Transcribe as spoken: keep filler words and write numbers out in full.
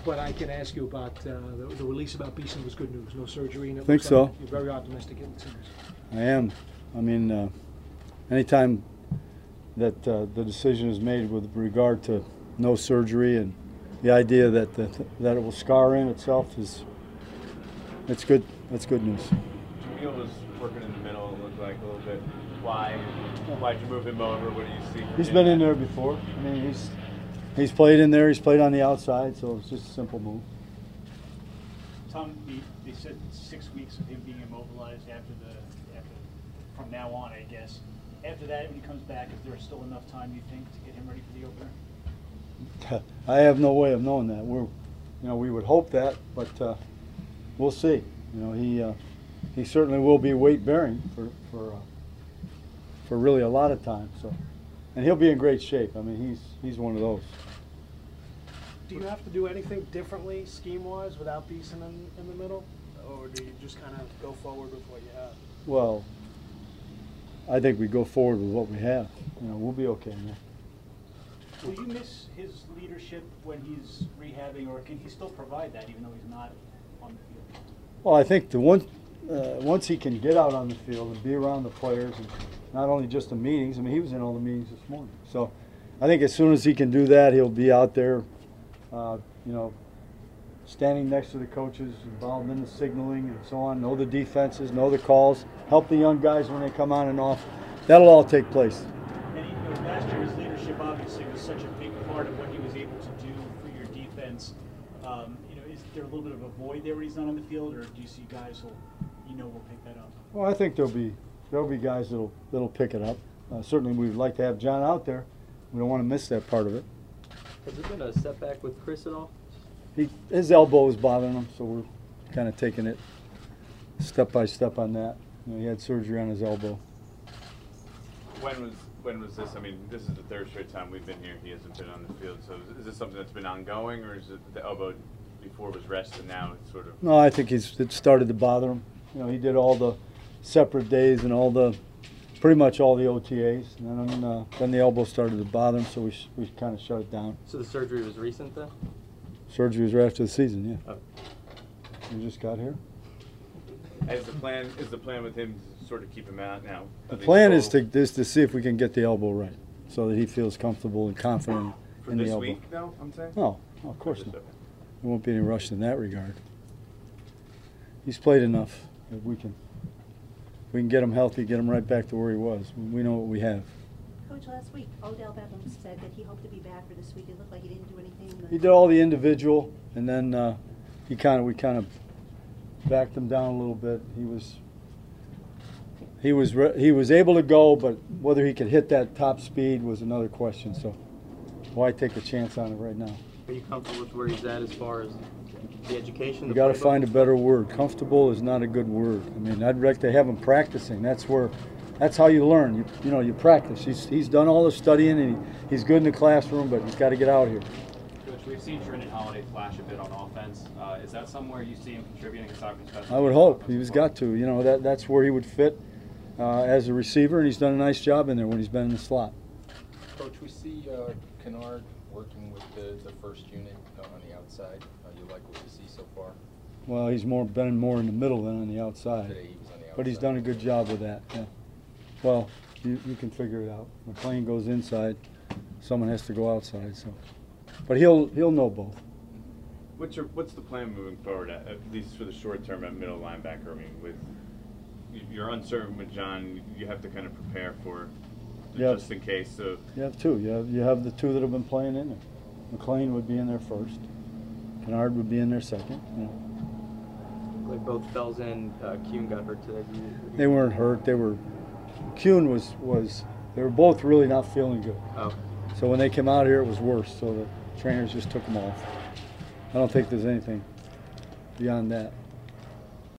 But I can ask you about uh, the, the release about Beeson was good news. No surgery, and it Think looks so. like you're very optimistic. It seems. I am. I mean, uh, anytime that uh, the decision is made with regard to no surgery and the idea that that, that it will scar in itself is, it's good. That's good news. Jamil was working in the middle. It looked like a little bit. Why? Why'd you move him over? What do you see? He's been in there before. I mean, he's he's played in there. He's played on the outside, so it's just a simple move. Tom, they, they said six weeks of him being immobilized after the after from now on, I guess. After that, when he comes back, is there still enough time, you think, to get him ready for the opener? I have no way of knowing that. We're, you know, we would hope that, but uh, we'll see. You know, he uh, he certainly will be weight bearing for for uh, for really a lot of time. So, and he'll be in great shape. I mean, he's he's one of those. Do you have to do anything differently scheme-wise without Beeson in, in the middle, or do you just kind of go forward with what you have? Well, I think we go forward with what we have. You know, we'll be okay there. Will you miss his leadership when he's rehabbing, or can he still provide that even though he's not on the field? Well, I think the one uh, once he can get out on the field and be around the players, and not only just the meetings. I mean, he was in all the meetings this morning. So, I think as soon as he can do that, he'll be out there. Uh, you know, standing next to the coaches, involved in the signaling and so on, know the defenses, know the calls, help the young guys when they come on and off. That'll all take place. And he, you know, last year, his leadership obviously was such a big part of what he was able to do for your defense. Um, you know, is there a little bit of a void there when he's not on the field, or do you see guys who, you know, will pick that up? Well, I think there'll be there'll be guys that'll that'll pick it up. Uh, certainly, we'd like to have John out there. We don't want to miss that part of it. Has there been a setback with Chris at all? He, his elbow is bothering him, so we're kind of taking it step by step on that. You know, he had surgery on his elbow. When was when was this? I mean, this is the third straight time we've been here. He hasn't been on the field. So is, is this something that's been ongoing, or is it the elbow before was rest and now it's sort of? No, I think he's it started to bother him. You know, he did all the separate days and all the pretty much all the O T As, and then uh, then the elbow started to bother him, so we sh we kind of shut it down. So the surgery was recent then? Surgery was right after the season, yeah. Oh. We just got here. Is the plan is the plan with him to sort of keep him out now? The plan is to is to see if we can get the elbow right, so that he feels comfortable and confident for in this the elbow. week, though. I'm saying. No, no, of course not. There won't be any rush in that regard. He's played enough that we can we can get him healthy, get him right back to where he was. We know what we have. Coach, last week, Odell Beckham said that he hoped to be back for this week. It looked like he didn't do anything. In the He did all the individual, and then uh, he kind of we kind of backed him down a little bit. He was he was re he was able to go, but whether he could hit that top speed was another question. So why take a chance on it right now? Are you comfortable with where he's at as far as the education? You got to find a better word. Comfortable is not a good word. I mean, I'd like to have him practicing. That's where, that's how you learn. You you know, you practice. He's he's done all the studying and he, he's good in the classroom, but he's got to get out here. Coach, we've seen Trenton Holiday flash a bit on offense. Uh, is that somewhere you see him contributing a soccer special? I would hope he's got to. You know, that that's where he would fit uh, as a receiver, and he's done a nice job in there when he's been in the slot. Coach, we see uh, Kennard working with the, the first unit uh, on the outside. Uh, you like what you see so far? Well, he's more been more in the middle than on the outside. Today he was on the outside. But he's done a good job with that. Yeah. Well, you, you can figure it out. McLean goes inside, someone has to go outside. So, but he'll he'll know both. What's your what's the plan moving forward, at, at least for the short term at middle linebacker? I mean, with you're uncertain with John, you have to kind of prepare for Yep. just in case. So You have two. You have you have the two that have been playing in there. McLean would be in there first. Kennard would be in there second. You know. Like both Fells and uh, Kuhn got hurt today. Do you, They weren't hurt. They were. Kuhn was was. They were both really not feeling good. Oh. So when they came out here, it was worse. So the trainers just took them off. I don't think there's anything beyond that.